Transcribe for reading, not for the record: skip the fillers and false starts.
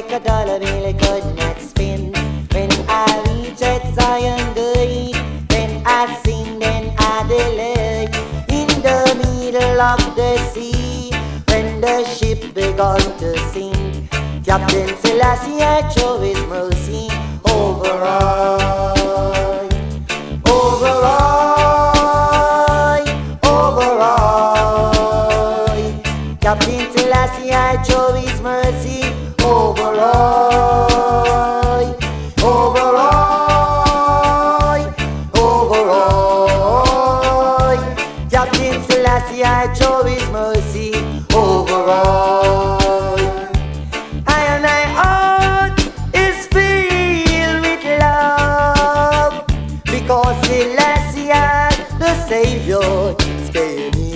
like a dollar bill I could not spend. When I reach that Zion gate, then I sing, then I delay in the middle of the sea. When the ship began to sink, Captain Selassie had show his mercy over I, over I, over I. Captain Selassie had show his mercy over I, over I, over I. Captain Selassie had show his mercy over I. And my heart is filled with love because Selassie, the Savior, is came